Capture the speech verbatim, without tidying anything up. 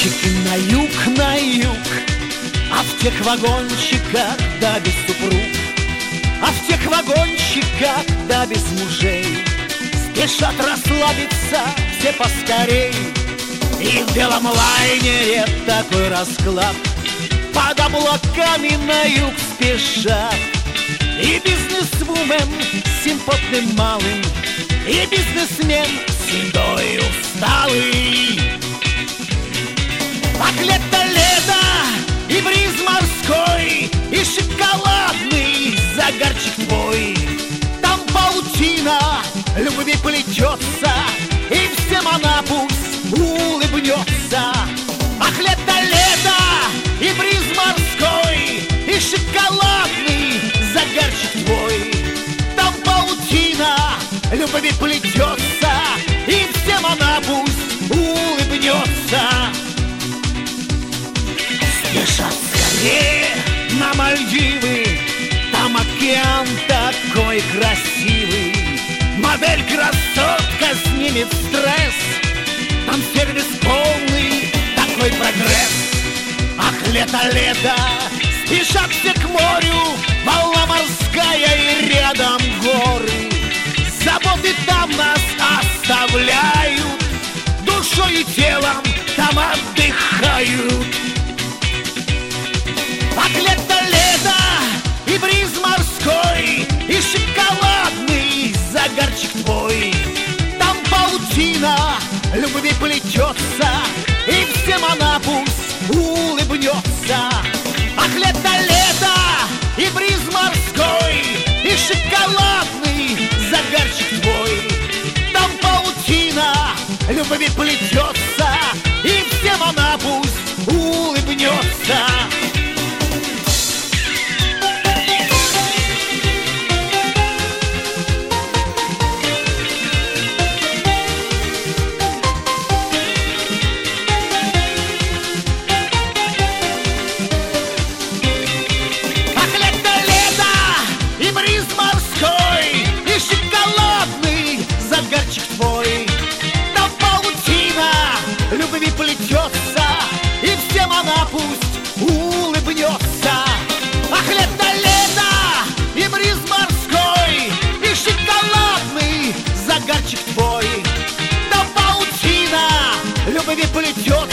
Мальчики на юг, на юг, а в тех вагончиках да без супруг, а в тех вагончиках да без мужей спешат расслабиться все поскорей. И в белом лайнере такой расклад, под облаками на юг спешат и бизнесвумен с симпотным малым, и бизнесмен седой и усталый. Как лето-лето, и бриз морской, и шоколадный загарчик твой. Там паутина любви плетется, и всем она пусть улыбнется. Ах, лето-лето, и бриз морской, и шоколадный загарчик твой. Там паутина любви плетется, и всем она пусть улыбнется. Спешат скорее на Мальдивы, там океан такой красивый. Модель красотка снимет стресс, там сервис полный, такой прогресс. Ах, лето-лето, спешат все к морю, волна морская и рядом горы. Заботы там нас оставляют, душой и телом там отдыхают. Ах, лето-лето, и бриз морской, и шоколадный загарчик твой. Там паутина любви плетется, и всем она пусть улыбнется. Ах, лето-лето, и бриз морской, и шоколадный загарчик твой. Там паутина любви плетется, и всем она пусть улыбнется. Твой. Там паутина любви плетется, и всем она пусть улыбнется. Ах, лето-лето, и бриз морской, и шоколадный загарчик твой. Там паутина любви плетется,